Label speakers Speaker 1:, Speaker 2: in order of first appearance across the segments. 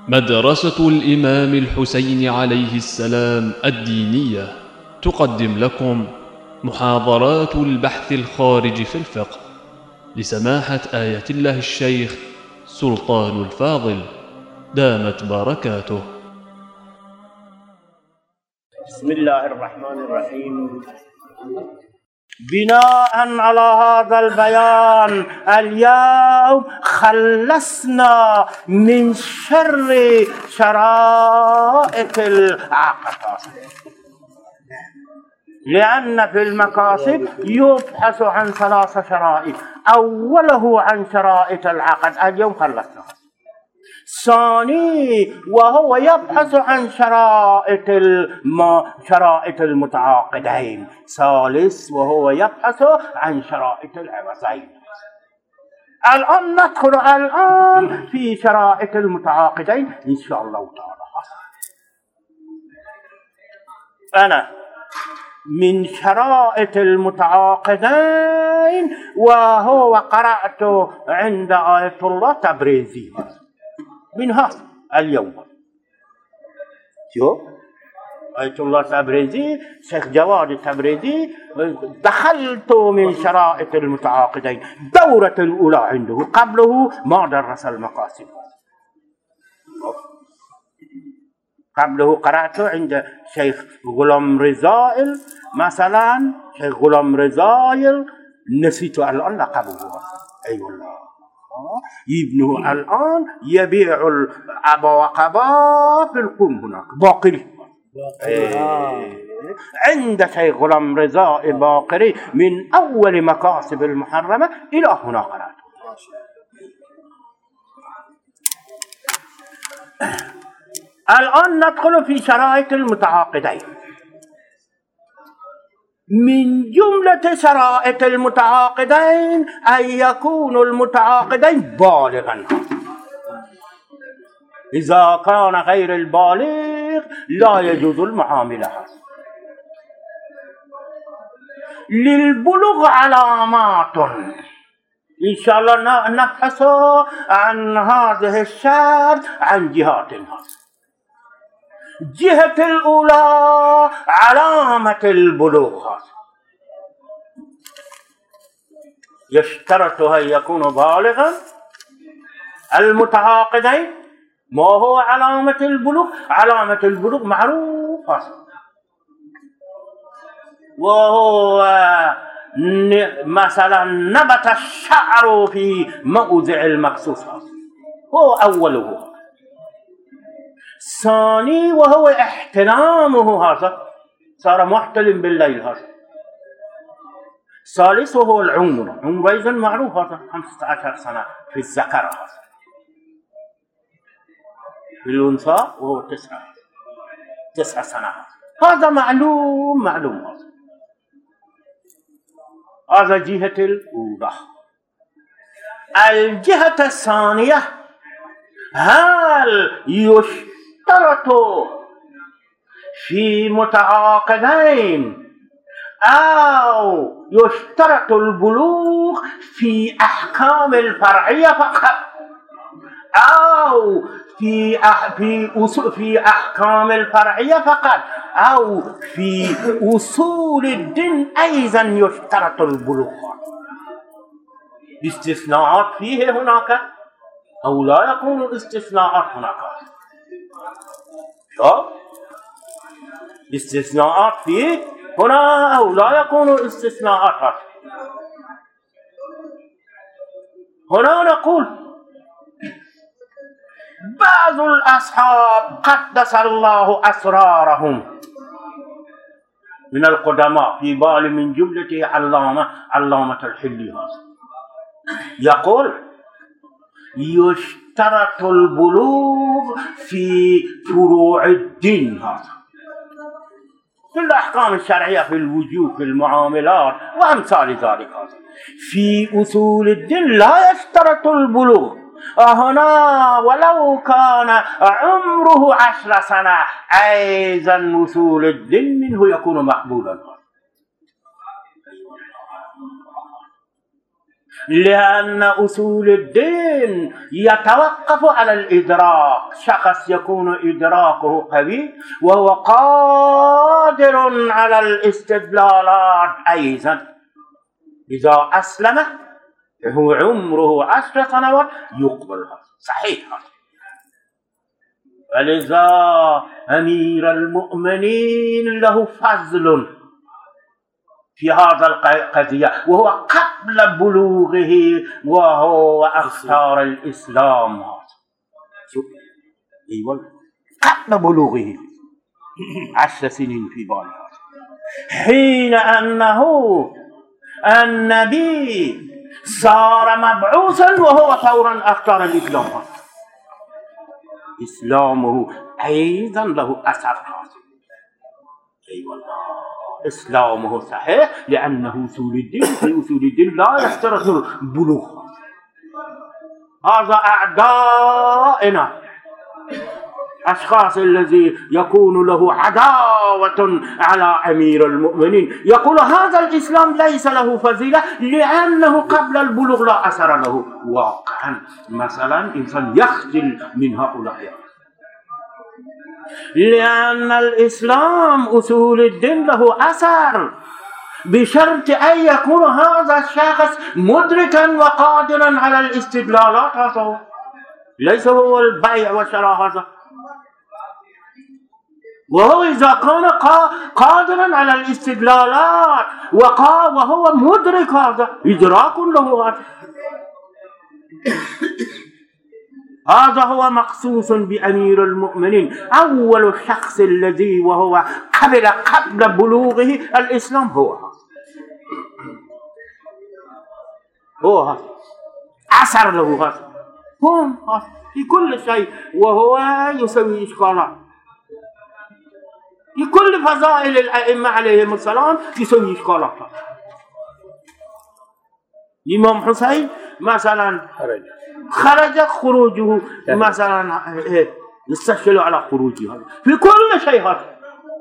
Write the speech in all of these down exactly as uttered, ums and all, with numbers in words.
Speaker 1: مدرسة الإمام الحسين عليه السلام الدينية تقدم لكم محاضرات البحث الخارج في الفقه لسماحة آية الله الشيخ سلطان الفاضل دامت بركاته.
Speaker 2: بسم الله الرحمن الرحيم. بناء على هذا البيان اليوم خلصنا من شر شرائط العقد، لأن في المقاصد يبحث عن ثلاث شرائط، أوله عن شرائط العقد اليوم خلصنا. ثاني وهو يبحث عن شرائط الم... شرائط المتعاقدين. ثالث وهو يبحث عن شرائط العوضين. الآن ندخل الآن في شرائط المتعاقدين إن شاء الله تعالى. أنا من شرائط المتعاقدين وهو قرأت عند آية الله تبريزي منها اليوم. شوف آية الله تبريزي، شيخ جواد تبريزي، دخلت من شرائط المتعاقدين دورة الأولى عنده، قبله ما درس المقاصد. قبله قرأت عند شيخ غلام رزائل مثلا، شيخ غلام رزائل نسيت الآن لقبه. أي أيوة والله ابنه الآن يبيع الأبا وقبا في القم هناك باقري. إيه. عند شيخ غلام رزائل باقري من أول مكاسب المحرمة إلى هنا قرأت. الآن ندخل في شرائط المتعاقدين. من جملة شرائط المتعاقدين أن يكون المتعاقدين بالغا. إذا كان غير البالغ لا يجوز المعاملة. للبلوغ علامات إن شاء الله نبحث عن هذه الشرط عن جهات. جهة الأولى علامة البلوغ، يشترط أن يكون بالغا المتعاقدين. ما هو علامة البلوغ؟ علامة البلوغ معروفة، وهو مثلا نبت الشعر في موضع المخصوص، هو أوله. ثاني وهو احتلامه، هذا صار محتلم بالليل. هذا ثالث وهو العمر، عمر أيضا معروف، هذا خمسة عشر سنة في الذكر، هذا في الأنثى وهو تسعة تسع سنوات. هذا معلوم معلوم. هذا هذا جهة الأولى. الجهة الثانية، هل يشترط في متعاقدين أو يشترط البلوغ في أحكام الفرعية فقط، أو في أح في أصول في أحكام الفرعية فقط، أو في أصول الدين أيضا يشترط البلوغ؟ استثناءات فيه هناك أو لا يكون استثناءات هناك؟ شوف استثناءات فيه هنا أو لا يكون استثناءات هنا. نقول بعض الأصحاب قدس الله أسرارهم من القدماء، في بال من جملته علامة علامة الحلي، هذا يقول يشترط البلوغ في فروع الدين، هذا في الأحكام الشرعية، في الوجوه، في المعاملات وأمثال ذلك. في أصول الدين لا يشترط البلوغ. هنا ولو كان عمره عشر سنة أيضا أصول الدين منه يكون مقبولا. لأن أصول الدين يتوقف على الإدراك. شخص يكون إدراكه قوي وهو قادر على الاستدلالات أيضا. إذا أسلم هو عمره عشر سنوات يقبلها صحيح. ولذا أمير المؤمنين له فضل في هذا القضية، وهو قبل بلوغه وهو اختار الإسلام. أيوة قبل بلوغه عشر سنين في باله، حين أنه النبي صار مبعوثا وهو فورا اختار الإسلام. إسلامه أيضا له أثر خاص. أي والله إسلامه صحيح، لأنه أصول الدين في أصول الدين لا يشترط البلوغ. هذا أعدائنا، أشخاص الذي يكون له عداوة على أمير المؤمنين، يقول هذا الإسلام ليس له فضيلة لأنه قبل البلوغ لا أثر له. واقعا مثلا إنسان يخجل من هؤلاء، لأن الإسلام أصول الدين له أثر بشرط أن يكون هذا الشخص مدركا وقادرا على الاستدلالات. هذا هو، ليس هو البيع والشراء. هذا وهو إذا كان قادرا على الاستدلالات وهو مدرك، هذا إدراك له. هذا هذا هو مخصوص بأمير المؤمنين، أول شخص الذي وهو قبل قبل بلوغه الإسلام هو هذا. هو هذا أثر له. هذا هم في كل شيء، وهو يسوي إشكالات في كل فضائل الأئمة عليهم السلام، يسوي إشكالات. الإمام حسين مثلا خرج خروجه مثلا يستشكل على خروجه في كل شيء. هذا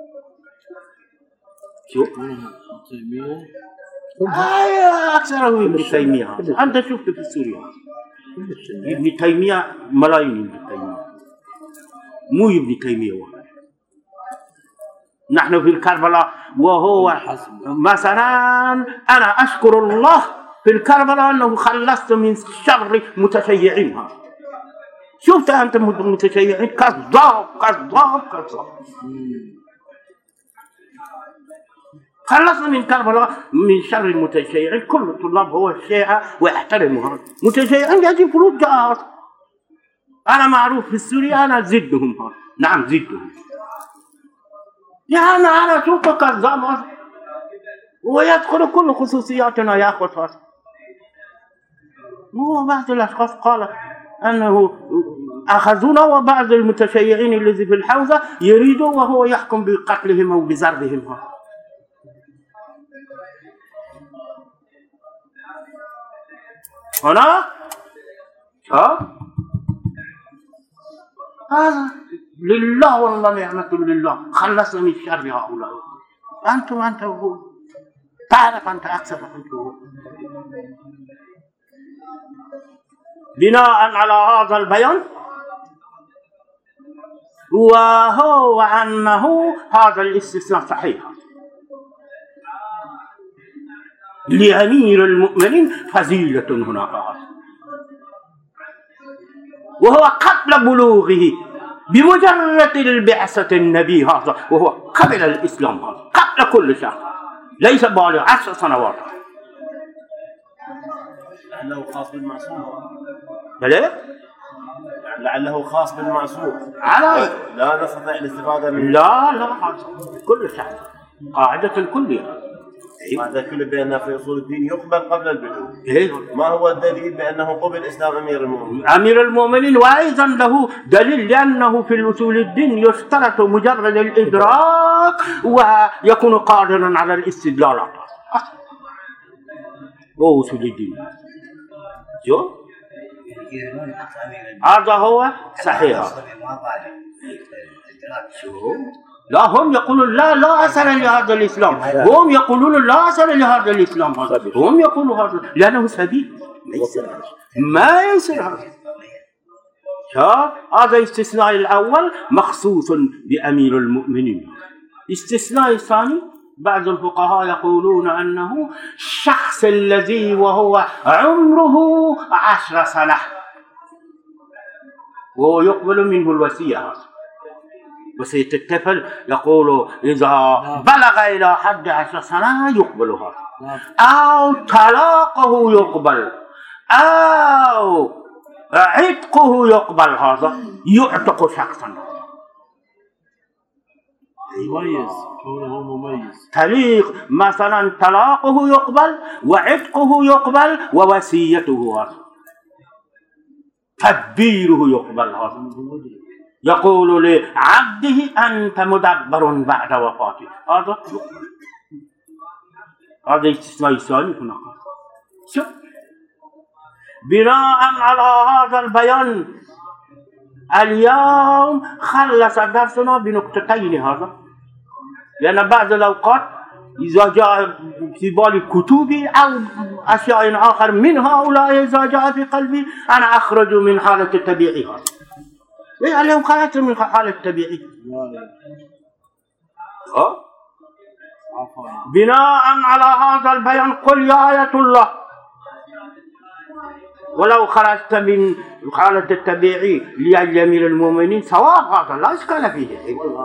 Speaker 2: شو آه أكثره ابن تيمية. أنت شفت في سوريا ابن تيمية ملايين ابن تيمية، مو ابن تيمية واحد. نحن في الكربلاء وهو مثلا أنا أشكر الله في الكربلاء أنه خلصت من شر متشيعين. هذا شفت أنت متشيعين كذاب كذاب كذاب. خلصت من كربلاء من شر المتشيعين. كل الطلاب هو الشيعة ويحترموا متشيعين يجب فلوس جاءت. أنا معروف في سوريا أنا زدهم. هذا نعم زدهم، يعني أنا شوف كذاب ويدخل كل خصوصياتنا يأخذ. هذا هو بعض الأشخاص قال أنه أخذونا، وبعض المتشيعين الذي في الحوزة يريدوا وهو يحكم بقتلهم أو بزربهم. هنا ها هذا لله والله نعمة لله، خلصنا من شر هؤلاء. أنتم أنت هو تعرف أنت أكثر أنت هو. بناء على هذا البيان وهو أنه هذا الاستثناء صحيح لأمير المؤمنين فضيلة هناك، وهو قبل بلوغه بمجرد البعثة النبي. هذا وهو قبل الإسلام، هذا قبل كل شيء، ليس بالغ عشر سنوات.
Speaker 3: لعله خاص بالمعصوم.
Speaker 2: بلى؟
Speaker 3: لعله خاص بالمعصوم.
Speaker 2: على
Speaker 3: لا نستطيع الاستفادة من
Speaker 2: لا لا كل شيء قاعدة الكلية.
Speaker 3: هذا كله بأن في أصول الدين يقبل قبل البلوغ.
Speaker 2: إيه؟
Speaker 3: ما هو الدليل بأنه قبل إسلام أمير المؤمنين؟
Speaker 2: أمير المؤمنين وأيضا له دليل، لأنه في الأصول الدين يشترط مجرد الإدراك ويكون قادرا على الاستدلالات. هو أصول الدين. شو؟ هذا هو صحيح. شو؟ لا هم يقولون لا لا أثر لهذا الإسلام، هم يقولون لا أثر لهذا الإسلام. هم يقولون هذا لأنه سبيل ما يصير ما يصير هذا. شوف هذا استثناء الأول مخصوص بأمير المؤمنين. استثناء الثاني بعض الفقهاء يقولون أنه الشخص الذي وهو عمره عشر سنة ويقبل منه الوصية هذا. وصية الطفل يقول إذا بلغ إلى حد عشر سنة يقبلها، أو طلاقه يقبل، أو عتقه يقبل، هذا يعتق شخصا
Speaker 3: مميز، كونه مميز.
Speaker 2: طليق مثلا طلاقه يقبل وعتقه يقبل ووصيته هذا، تدبيره يقبل هذا. يقول لعبده أنت مدبر بعد وفاته، هذا هذا استثناء ثاني هناك. شوف بناء على هذا البيان اليوم خلص درسنا بنقطتين هذا، لأن بعض الأوقات إذا جاء في بالي كتبي أو أشياء آخر من هؤلاء إذا جاء في قلبي أنا أخرج من حالة الطبيعي هذا. إيه اليوم خرجت من حالة الطبيعي. أه؟ بناء على هذا البيان قل يا آية الله ولو خرجت من حالة الطبيعي لأمير المؤمنين صواب، هذا لا إشكال فيه.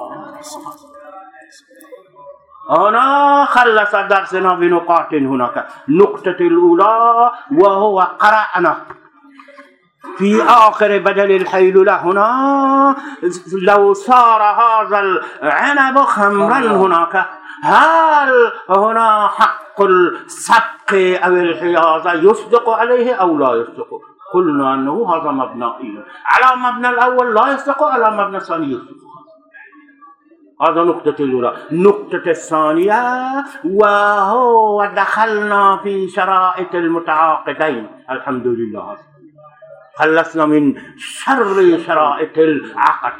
Speaker 2: هنا خلص درسنا بنقاط هناك. نقطة الأولى وهو قرأنا في آخر بدل الحيلولة هنا لو صار هذا العنب خمرا هناك هل هنا حق السبق أو الحيازة يصدق عليه أو لا يصدق؟ قلنا أنه هذا مبنائي على مبنى الأول لا يصدق، على مبنى الثاني يصدق. هذا نقطة الأولى. نقطة الثانية وهو دخلنا في شرائط المتعاقدين. الحمد لله خلصنا من شر شرائط العقد،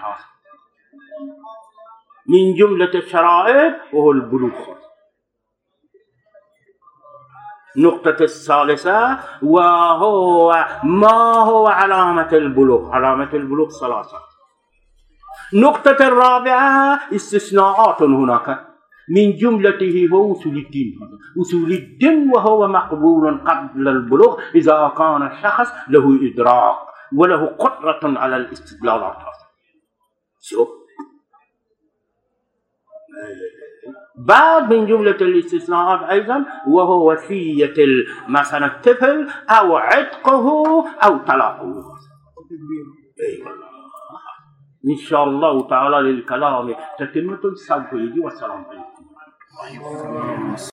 Speaker 2: من جملة الشرائط وهو البلوغ. نقطة الثالثة وهو ما هو علامة البلوغ. علامة البلوغ ثلاثة. نقطة الرابعة استثناءات هناك، من جملته هو أصول الدين. أصول الدين وهو مقبول قبل البلوغ إذا كان الشخص له إدراك وله قدرة على الاستدلالات. شوف بعد من جملة الاستثناءات أيضا وهو وصية مثلا الطفل أو عتقه أو طلاقه. أيوة إن شاء الله تعالى للكلام تتمة سوف يجي. والسلام عليكم.